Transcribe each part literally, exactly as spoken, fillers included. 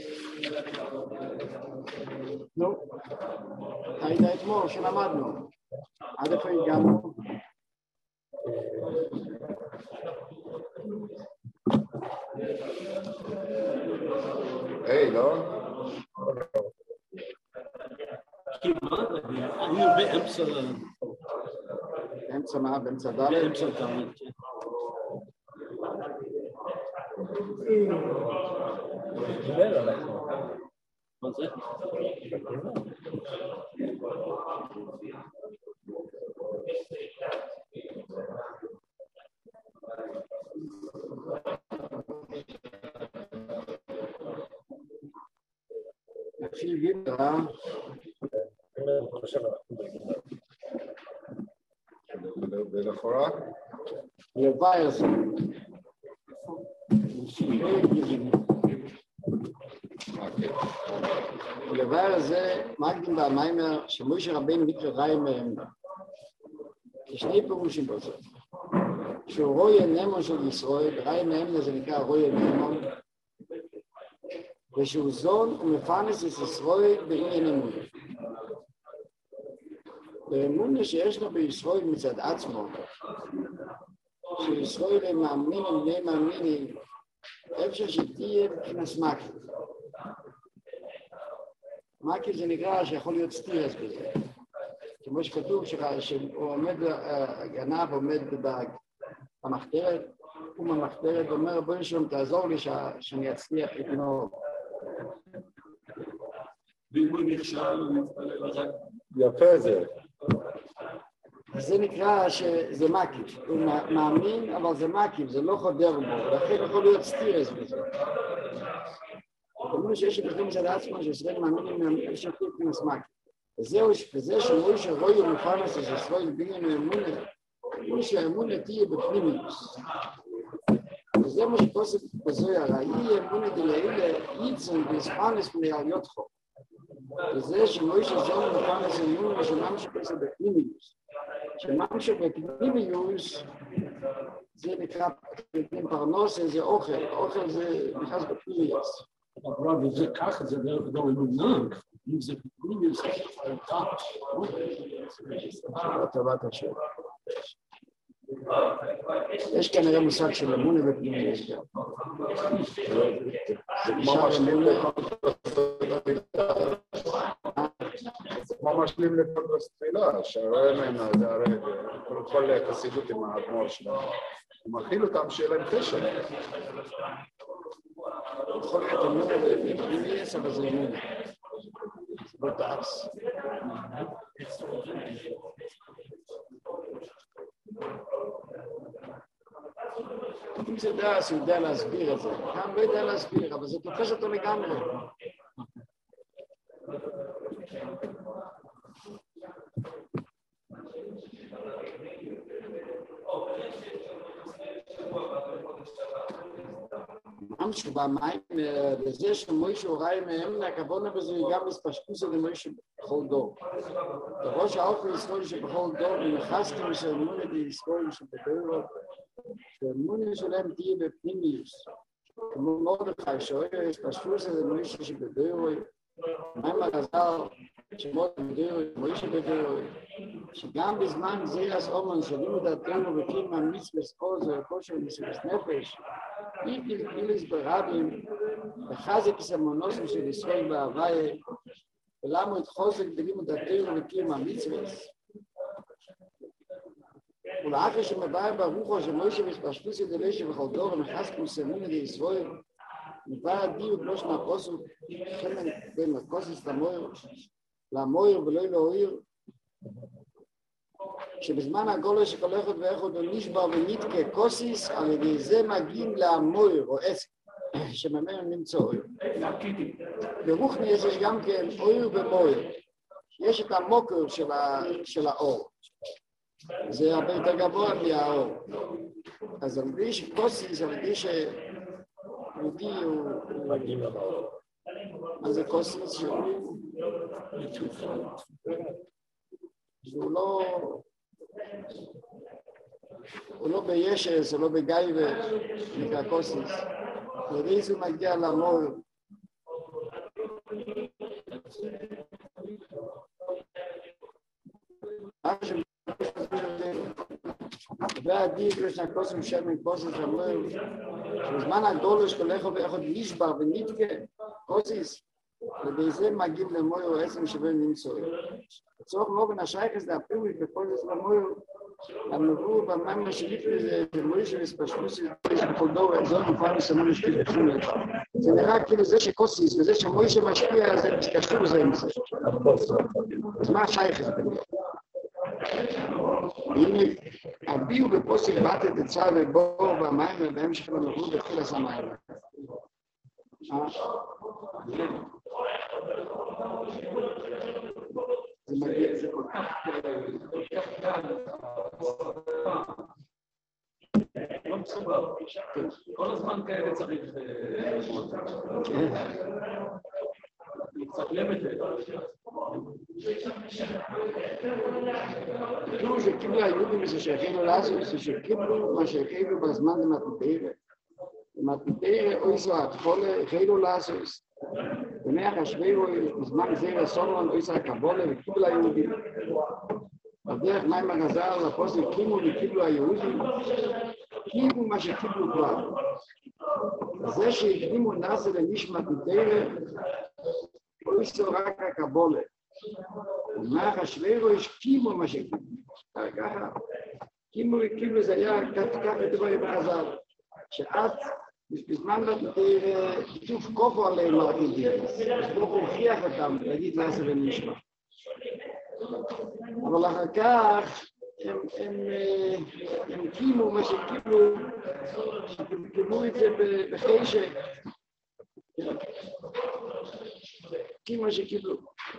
נו, היית אתמול שלמדנו. עד איפה הגענו? היי, לא? אני באמצע... באמצע מה? באמצע ד'? באמצע ד'. דיבר עליך. מה זה? נתחיל גימטרה. ולאחורה? לוואי הזה. ולוואי הזה מקדים במיימר שמוישה רבינו נקרא ראי מהמנה. כשני פירושים בזה. שהוא רואה נמון של ישראל, ראי מהמנה זה נקרא רואה נמון, ושהוא זון ומפרנס את ישראל בעניין אמונה. באמונה שיש לו בישראל מצד עצמו, שישראל הם מאמינים, הם בני מאמינים, אפשר שתהיה מבחינת מקל. מקל זה נקרא שיכול להיות סטירס בזה. כמו שכתוב שהוא עומד, הגנב עומד במחתרת, הוא במחתרת ואומר, בואי שלום תעזור לי שאני אצליח לגנוב. ואם הוא נכשל, הוא מתפלל רק... יפה זה. זה נקרא שזה מקיף, הוא מאמין, אבל זה מקיף, זה לא חודר בו, ולכן יכול להיות סטירס בזה. אומרים שיש שבכלל מצד עצמו שישראל מאמינים אפשר מבחינת מקיף. וזה שמוישה רואי ומפרנס את ישראל בעניין האמונה, הוא שהאמונה תהיה בפנימיוס. וזה מה שתוסף בזוהר, היא אמונה דלעילה ייצן ויספרנס מלהיות חוק. וזה שמוישה זון ומפרנס אמונה שממשיך בזה בפנימיוס. שממשיך בפנימיוס זה נקרא פרנוס, זה אוכל, אוכל זה נכנס בפנימיוס. אבל זה ככה, זה לא אמונה. אם זה פנימיוס, זה טאץ'. לטובת השם. יש כנראה מושג של אמונה בפנימיוס גם. זה כמו משלים זה כמו משלים לקונטרס תפילה, שהראה ממנה, זה הרי כל חסידות עם האדמו"ר שלנו. הוא מכיל אותם שיהיה להם קשר. יכול להיות אמונה בפנימיוס, אבל זה אמונה. זה לא תעש. אם זה דעס, הוא יודע להסביר את זה. כאן לא יודע להסביר, אבל זה תופס אותו לגמרי. משהו במים, בזה שמוישה ראי מהאמונה, הכוונה בזה היא גם מספשטוס על מוישה בכל דור. בראש האופן ישראל שבכל דור, ומחסקים של אמונה בישראל שבדורות, שאמונה שלהם תהיה בפנימיוס. כמו מרדכי שאוהב הספשטוס על מוישה שבדורות, מים הרזל מוישה בדורות, שגם בזמן זירס אומן שבים את דעתנו וקים המצווה ספוזו, כושר מסירות נפש, איתי לקילס ברבים, וחזק סמונוסים של ישראל בהוויה, ולמה את חוזק בלימוד דעתנו וקים המצווה. ולאחר שמבאר ברוחו שמוישה וספשטוס ידלשה וכל דור ומחזקים סמינה לישראל, נבאר הדיוק לא שנה פוסוק, חמן בין לקוסס למויר, למויר ולא להויר, שבזמן הגולה שכל אחד ואחד הוא נשבר ונתקה קוסיס, על ידי זה מגיעים למויר או עסק, שממנו נמצא אויר. ברוחני יש גם כן אויר ומויר. יש את המוקר של, ה, של האור. זה הרבה יותר גבוה מהאור. אז על ידי שקוסיס, על ידי שיהודי הוא... מגיעים למאור. אז זה קוסיס שהוא... שהוא לא... הוא לא בישס, הוא לא בגייבה, נקרא קוסיס. וריז הוא מגיע למור, והדיק לשנה קוסם שמן קוסס אמרו, שבזמן הגדול יש כל אחד ואחד נשבר ונתקה, קוסיס, ובזה מגיעים למויר עשם שווה נמצוא. הצורך מובן השייכס להפירוש בקוסס למויר, המבוא במים השליף לזה, שמויר שמספשפוס בכל דור, את זאת מופע מסמול לשקיפים לך. זה נראה כאילו זה שקוסיס, וזה שמויר שמשפיע, זה קשור זה עם זה. אז מה השייכס באמת? הנה, הביאו בפוסק בת את הצעה ובור והמים ובהמשך למבוא בתחיל הסמים. זה מגיע, זה כל כך... לא מסובר. כל הזמן כאלה צריך... לצלם את זה. תראו שקיבלו היהודים ששייכים לעשות, שקיבלו מה שהחילו בזמן למתנתרא. למתנתרא אויסו התחולה, החילו לעשות. ונח השבירו בזמן זה לסולמון אויסו הקבולה וקיבלו היהודים. בדרך מים הגזר לפוסק קימו וקיבלו היהודים. קיבלו מה שקיבלו כבר. זה שהקדימו נעשה לנשמת מתנתרא, אויסו רק הקבולה. ומח השבירו יש קימו מה שקיבלו. ככה, קימו וקיבלו זה היה ככה דברי בחז"ל. שאת בזמן מתנתרא כתוב כופו עליהם מרקידיאס. אז בואו הוכיח אותם להגיד נעשה ונשמע. אבל אחר כך הם, הם, הם קימו מה שקיבלו, קיבלו את זה בחשק. קימו מה שקיבלו.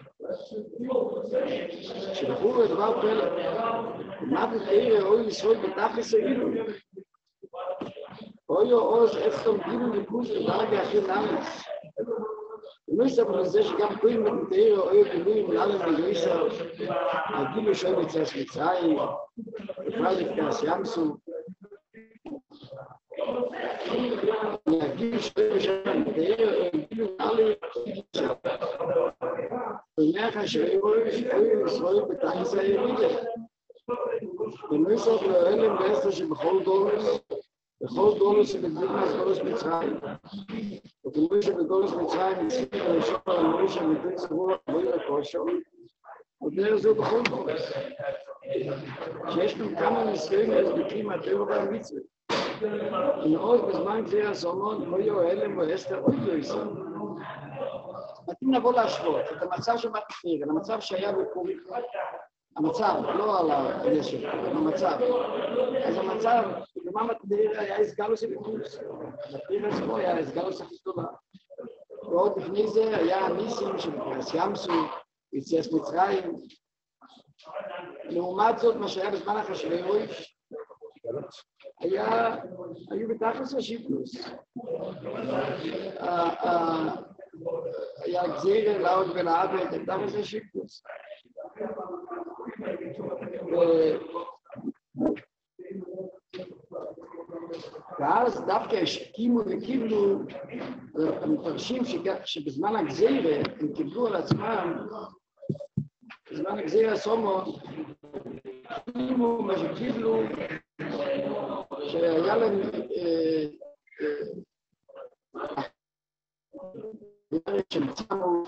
שבחור הדבר פלא, מתנתרא אוי ישראל בתכלס אילו. אוי עוז אצלם גיבו ניקוז לדרגה הכי נמס. ולא יסתבר לזה שגם קויים מתנתרא אוי גילויים נעלם מגריסר, הגילו שוי מצייס מצרים, בכלל לפקס ימסו. הגילו שוי מתנתרא אוי גילו נעלם מגריסר. ומח השוי אוי ישראל בתכלס הירידה. ולא יסתבר להלם בעשר שבכל דורס, בכל דולוס שבגזירנס דולוס מצרים. וכמו שבדולוס מצרים הצליח לשאול על המורי שמבין סבור בוי לקושו, ודרך זו בכל דולוס. שיש לנו כמה ניסויים להסביקים מהטבע והמצווה. ומאוד בזמן גזיר הסומון, בוי או הלם או אסתר עוד לא יישא. מתאים לבוא להשוות את המצב של מתנתרא, למצב שהיה בפורים. המצב, לא על הישב, המצב. אז המצב, במה מתנתרא היה הסגלוס אלוקוס. מתנתרא עצמו היה הסגלוס הכי טובה. ועוד לפני זה היה הניסים של פרס ימסו, יציאת מצרים. לעומת זאת, מה שהיה בזמן אחשוורוש, היה, היו בתכלס השיפלוס. היה גזירה לעוד ולעבד, בתכלס השיפלוס. ואז דווקא השקימו וקיבלו, המפרשים שבזמן הגזירה הם קיבלו על עצמם, בזמן הגזירה סומון, קיבלו מה שקיבלו, שהיה להם שמצאנו,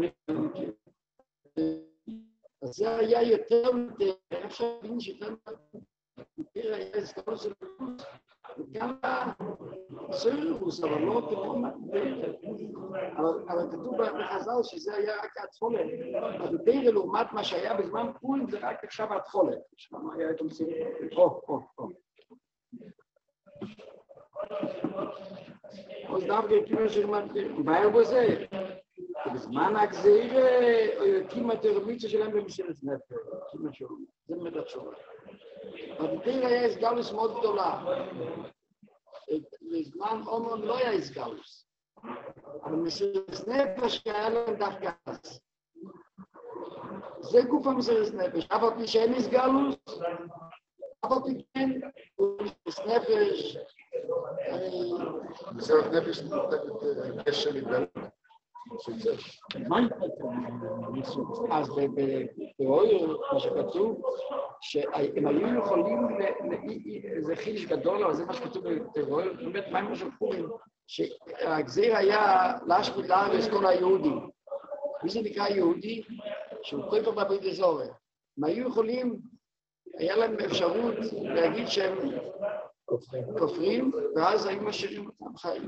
אז זה היה יותר מדי, אפשר להבין שכאן מתנתרא היה הסגלוס אלוקוס, וגם סוירוס, אבל לא כמו מתנתרא. אבל כתוב בחז"ל שזה היה רק התחולה. מתנתרא לעומת מה שהיה בזמן פורים זה רק עכשיו התחולה. שמה היה את המציאות? או, או, או. אז דווקא כאילו שמתנתרא, בעיה בזה. בזמן הגזירה, כמעט הרמיצה שלהם במסירת נפש, כמעט שאומרים, זה באמת התשובה. מתנתרא היה הסגלוס מאוד גדולה. בזמן אומון לא היה הסגלוס. אבל מסירת נפש היה להם דווקא אז. זה גוף המסירת נפש. אף על פי שאין הסגלוס, אף על פי כן, מסירת נפש... מסירת נפש נותנת קשר להתגלות. אז באויר, מה שכתוב, שהם היו יכולים, זה חידוש גדול, אבל זה מה שכתוב בטרור, באמת מה הם שפורים, שהגזיר היה להשמיד לארץ כל היהודים. מי זה נקרא יהודי? שהוא קורא פה בברית הזורע. הם היו יכולים, היה להם אפשרות להגיד שהם כופרים, ואז היו משאירים אותם חיים.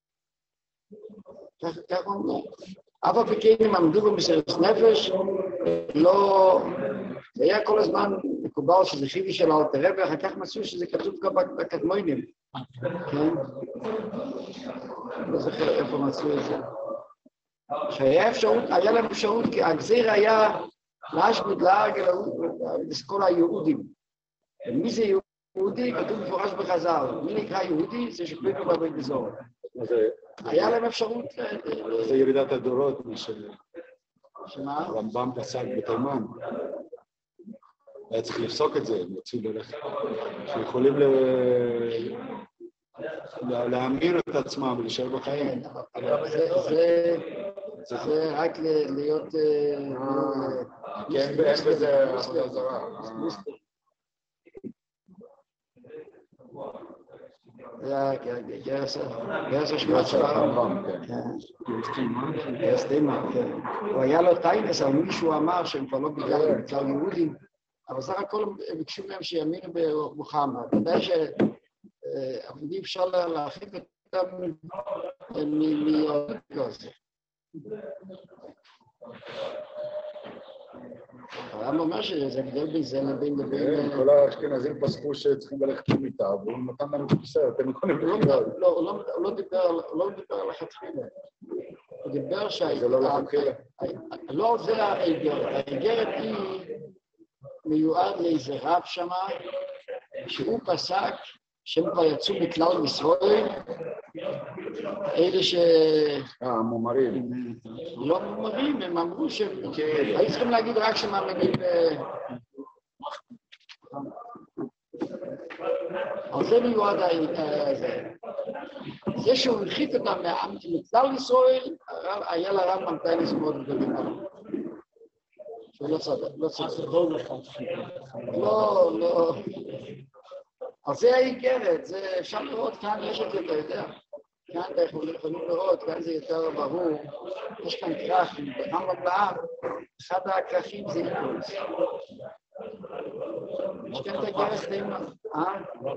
כך אומרים. אף על פי כן הם עמדו במסירות נפש, לא... זה היה כל הזמן מקובל שזה חידוש של אלתר רבי, ואחר כך מצאו שזה כתוב גם בקדמונים. כן? לא זוכר איפה מצאו את זה. שהיה אפשרות, היה להם אפשרות, כי הגזיר היה להשמיד להרג כל היהודים. ומי זה יהודי? כתוב מפורש בחז"ל. מי נקרא יהודי? זה שכתוב בברית הזורע. היה להם אפשרות... זה ירידת הדורות, מה ש... שמה? הרמב"ם פסק בתימן. היה צריך לפסוק את זה, הם יוצאים ללכת. שיכולים להאמין את עצמם ולהישאר בחיים. אבל זה רק להיות... כן, ואין בזה עבודה זרה. Ja, גרס השמעת של הרמב"ם, גרס תימן, כן. הוא היה לו טיינס, אבל מישהו אמר שהם כבר לא בגלל בגלל יהודים, אבל סך הכל הם ביקשו מהם שיאמינו במוחמד. ודאי שאי אפשר להרחיק אותם מיהודים. הרמב"ם אומר שזה גדול בין זה לבין לבין... כל האשכנזים פסקו שצריכים ללכת למיטה, והוא נתן לנו את הכיסא, אתם יכולים לחיות. לא, הוא לא דיבר על החתחילה. הוא דיבר שה... זה לא לחתחילה. לא, זה האיגרת. האיגרת היא מיועד לאיזה רב שמה, שהוא פסק שהם כבר יצאו מכלל ישראל, אלה ש... אה, מומרים. לא מומרים, הם אמרו שהם... היו צריכים להגיד רק שמאמינים... על זה מיועד הזה. זה שהוא הרחיק אותם מכלל ישראל, היה לרמב"ם טיינס מאוד גדולים. שהוא לא צדק, לא צדק. לא, לא. אז זה האיגרת, זה אפשר לראות, כאן יש את זה, אתה יודע. כאן אתה יכולים לראות, כאן זה יותר ברור. יש כאן כרך, ברמב"ם לעם, אחד הכרכים זה איגרות. יש כאן את האיגרת תימן. אה?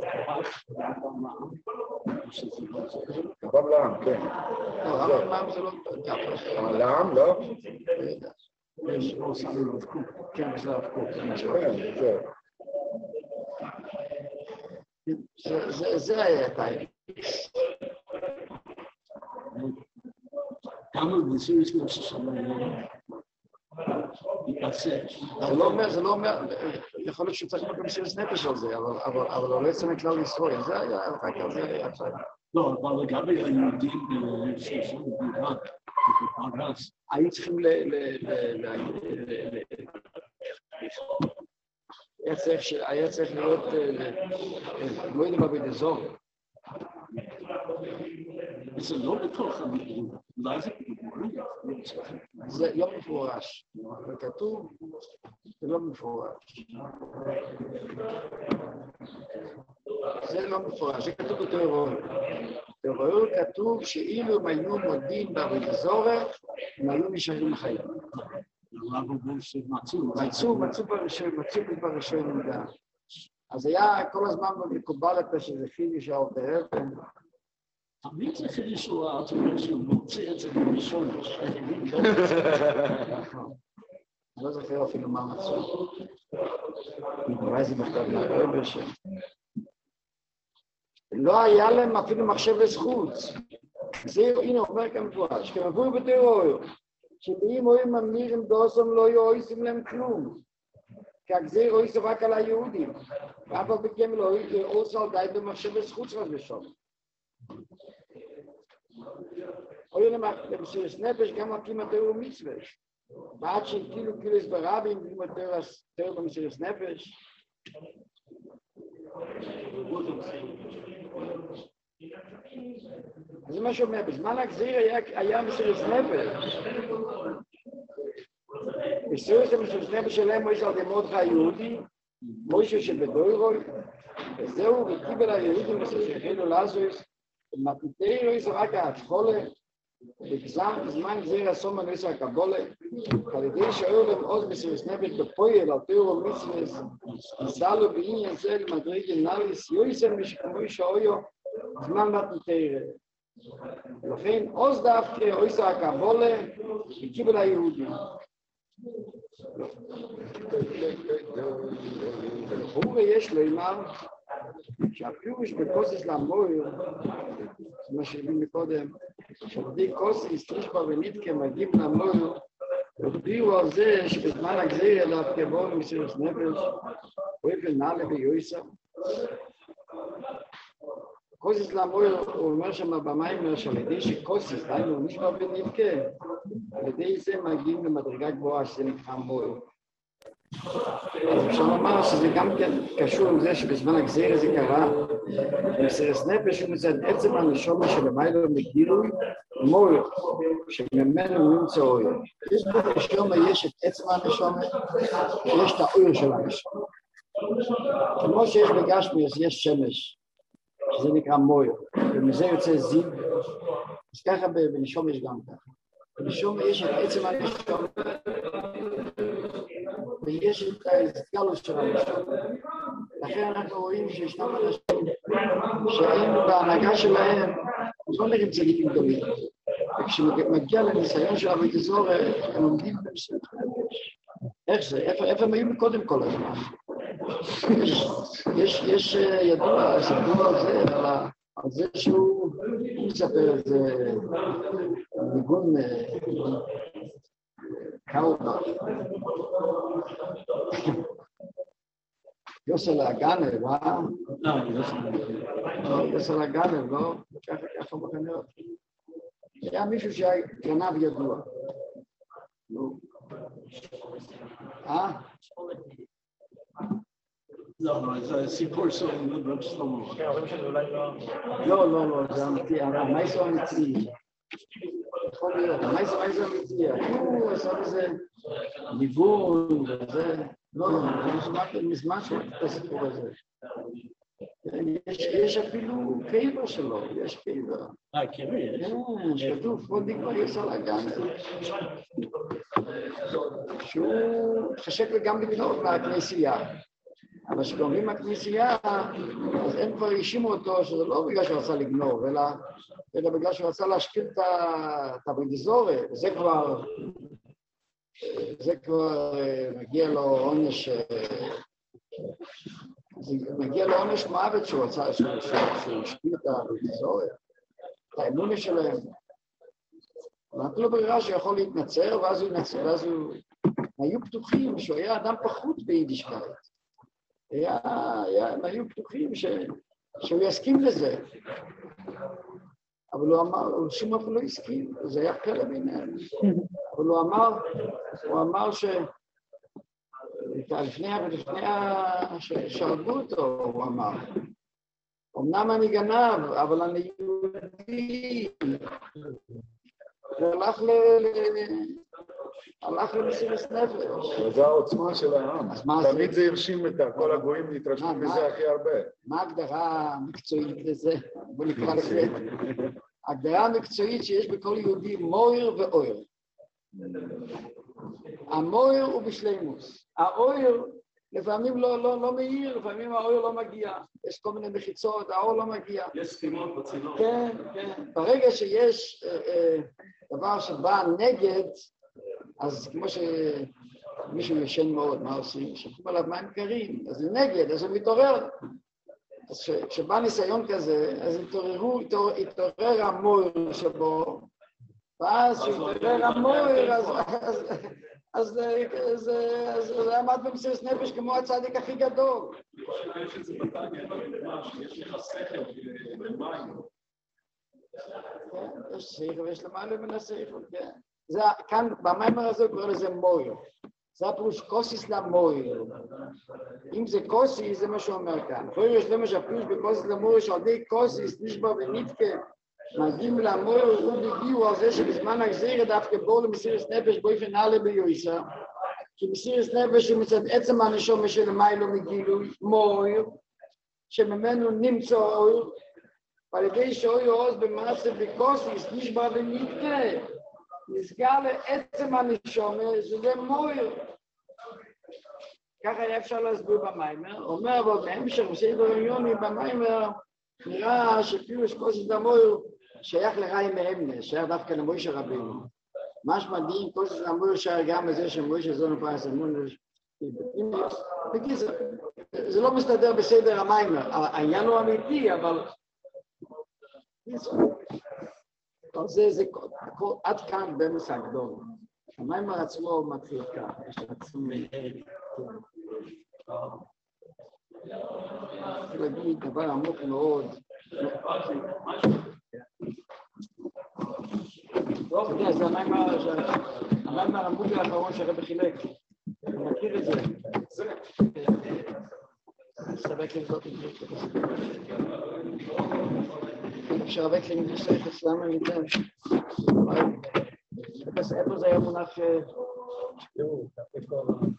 רמב"ם לעם, כן. לא, רמב"ם לעם זה לא... לעם, לא? יש, לא עושה לו רב קוק. כן, זה רב קוק. כן, זה. זה היה טייק. כמה בסיריס מהששנה יתעסק. זה לא אומר, זה לא אומר, יכול להיות שצריך להיות במסירות נפש על זה, אבל לא יצא מכלל ישראל, זה היה, רק על זה היה טייק. לא, אבל לגבי היהודים שיש לנו בעיראק, בפרס. היו צריכים ל... היה צריך להיות, לא יודע מה בדזור. זה לא בתוך המדינה, אולי זה בגמרי. זה לא מפורש, זה כתוב, זה לא מפורש. זה לא מפורש, זה כתוב בתיאוריה. בתיאוריה כתוב שאילו הם היו מודים בברית הזורע, הם היו נשארים בחיים. מצאו, מצאו בראשון, מצאו בראשון עמדה. אז היה כל הזמן מקובל את זה שזה חידוש אלתר רבי. תמיד זה חידוש אלתר רבי שהוא מוציא את זה בראשון. אני לא זוכר אפילו מה מצאו. אולי זה בכתב מהרבי שם. לא היה להם אפילו מחשב לזכות. זה, הנה, אומר כאן מפורש, כי הם עברו בתיאוריה. שבאים רואים ממירים דוסם לא יועיסים להם כלום. כי הגזיר יועיסו רק על היהודים. ואף על בכם לא יועיסו על די במחשב לזכות רק לשם. אוי למסירות נפש גם מקים התיאור מצווה. ועד שהתקילו קילוס ברבים, אם התיאור במסירות נפש. זה מה שאומר, בזמן הגזיר היה מסירות נפש. מסירות נפש שלהם הוא יש על די מרדכי היהודי, מוישה שבדוירוי, וזהו וקיבל היהודים שהחלו לעזוס, ומתנתאי זה רק ההתחולה, בזמן גזיר הסום הנוסע הקבולה, על ידי שאור להם עוז בסירוס נפש בפועל, על תיאור ומצווס, ניסה בעניין זה למדריג נאליס, יויסר משכמוי שאויו, זמן מתנתאי. ולכן עוז דווקא עושה הקבולה, וקיבל היהודים. הוא יש לאמר שהפירוש בקוסס למויר, מה שהביא מקודם, שעבדי קוסס תשבע ונתקה מגיעים למויר, הודיעו על זה שבזמן הגזיר אליו כבוא מסירוס נפש, הוא יפל נעלה ביועסה. קוסס למויר, הוא אומר שם במים שעל ידי שקוסס, דיינו נשבע ונתקה, על ידי זה מגיעים למדרגה גבוהה שזה נקרא מויר. אפשר לומר שזה גם כן קשור עם זה שבזמן הגזיר הזה קרה, במסירות נפש הוא מצד עצם הנשמה שלמיילו מגילוי מויר, שממנו נמצא אויר. יש בנשמה יש את עצם הנשמה, שיש את האויר של הנשמה. כמו שיש בגשמי, אז יש שמש, שזה נקרא מויר, ומזה יוצא זיו, אז ככה בנשמה יש גם ככה. בנשמה יש את עצם הנשמה, ויש את ההסגלות של הנשמה. לכן אנחנו רואים שישנם אנשים שהם בהנהגה שלהם, לא נראים צדיקים גדולים. וכשמגיע לניסיון של עבודת זוהר, הם עומדים במסירות נפש. איך זה? איפה הם היו קודם כל הזמן? יש ידוע, סיפור על זה, על זה שהוא מספר את זה ניגון קאובה. יוסל הגנב, אה? לא, יוסל הגנב, לא? ככה ככה בחניות. היה מישהו שהיה גנב ידוע. נו. אה? לא, זה סיפור של רב שלמה. לא, לא, לא, זה אמיתי, המייס הוא אמיתי. יכול להיות, המייס הוא אמיתי. הוא עשה איזה ניגון וזה. לא, אני שמעתי מזמן שמעתי את הסיפור הזה. יש אפילו קבר שלו, יש קבר. אה, קבר? כן, שכתוב, פה נקרא יוסל הגנב. שהוא חשק גם לגנוב מהכנסייה. אבל כשגונבים מהכנסייה, אז הם כבר האשימו אותו שזה לא בגלל שהוא רצה לגנוב, אלא, אלא בגלל שהוא רצה להשפיל את הבריגזורת, וזה כבר, זה כבר מגיע לו עונש, מגיע לו עונש מוות שהוא רצה, שהוא השפיל את הבריגזורת, את האמונה שלהם. נתנו לו ברירה שיכול להתנצר, ואז הוא התנצר, ואז הוא... היו פתוחים שהוא היה אדם פחות ביידישקייט. היה, היה, הם היו פתוחים ש, שהוא יסכים לזה. אבל הוא אמר, הוא שום אף לא הסכים, זה היה פלא ביניהם. אבל הוא אמר, הוא אמר ש... לפני, לפני ששרגו אותו, הוא אמר, אמנם אני גנב, אבל אני יהודי. והלך ל... הלך למסירות נפש. זו העוצמה של העם. תמיד זה הרשים את כל הגויים להתרשמו בזה הכי הרבה. מה ההגדרה המקצועית לזה? בוא נקרא לזה. ההגדרה המקצועית שיש בכל יהודי מויר ואויר. המויר הוא בשלימוס. האויר לפעמים לא, לא, לא מאיר, לפעמים האויר לא מגיע. יש כל מיני מחיצות, האור לא מגיע. יש סתימות בצינור. כן, כן. ברגע שיש אה, אה, דבר שבא נגד, אז כמו שמישהו ישן מאוד, מה עושים? שפכים עליו מים קרים, אז זה נגד, אז הוא מתעורר. אז כשבא ניסיון כזה, אז התעוררו, התעורר המויר שבו, ואז כשהתעורר המויר, אז זה עמד במסירות נפש כמו הצדיק הכי גדול. יש לך שכל במים. כן, יש שכל ויש למעלה מן השכל, כן. זה, כאן, במיימר הזה הוא קורא לזה מויר. זה הפירוש קוסיס למויר. אם זה קוסיס, זה מה שהוא אומר כאן. פה יש למה שהפירוש בקוסיס למויר, שעל די קוסיס נשבע ונתקה, מגיעים למויר, הוא בגיעו על זה שבזמן הגזירה דווקא בואו למסירות נפש באופן נעלה ביועסה. כי מסירת נפש הוא מצד עצם הנשמה שלמיילו מגילוי מויר, שממנו נמצא אור, ועל ידי שאוי עוז במעשה בקוסיס נשבר ונתקה, נסגר לעצם הנשמה, שזה מויר. ככה היה אפשר להסביר במיימר, אומר אבל בהמשך, בסדר עניוני במיימר, נראה שפירוש קוסיס המויר שייך לרעי מאמנס, שייך דווקא למוישה רבינו. משמע דין קוסיס המויר שייך גם לזה שמוישה זונו פרס אמון, בקיצור, זה לא מסתדר בסדר המיימר, העניין הוא אמיתי, אבל זה, זה, עד כאן במס הגדול. המיימר עצמו מתחיל כך, יש עצום אני להגיד דבר עמוק מאוד. אתה יודע, זה המיימר העמוק האחרון שהרבי חילק. אני מכיר את זה. סבק לבדוק את זה. אפשר לבק לנגד שייכת למה ניתן. איפה זה היה מונח ש... תראו, איפה...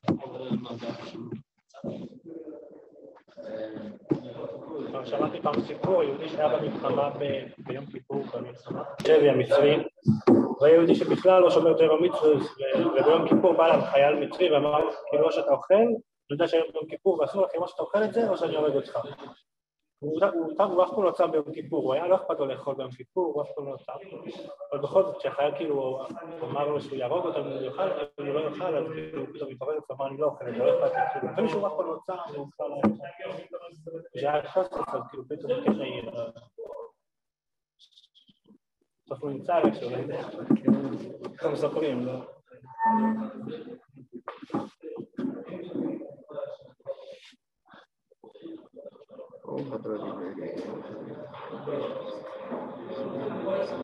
שמעתי פעם סיפור, יהודי שהיה במלחמה ביום כיפור במלחמה, שבי המצרים, והיהודי שבכלל לא שומר תורה ומצוות, וביום כיפור בא אליו חייל מצרי ואמר, כאילו שאתה אוכל, אני יודע שהיום ביום כיפור ואסור לך כמו שאתה אוכל את זה, או שאני הורג אותך. הוא אף פעם לא צם ביום כיפור, הוא היה לא אכפת לו לאכול ביום כיפור, הוא אף פעם לא צם. אבל בכל זאת, כשהחייל כאילו אמר לו שהוא יהרוג אותו, אם הוא יאכל, אם הוא לא יאכל, אז הוא פתאום מתעורר, הוא אמר, אני לא אוכל, אני לא אכפת לי. לפעמים שהוא אף פעם לא צם, הוא בכלל לא יאכל. כשהיה חוסף, אז כאילו פתאום כן העיר. בסוף הוא נמצא איכשהו, לא יודע. אנחנו מספרים, לא? Oh,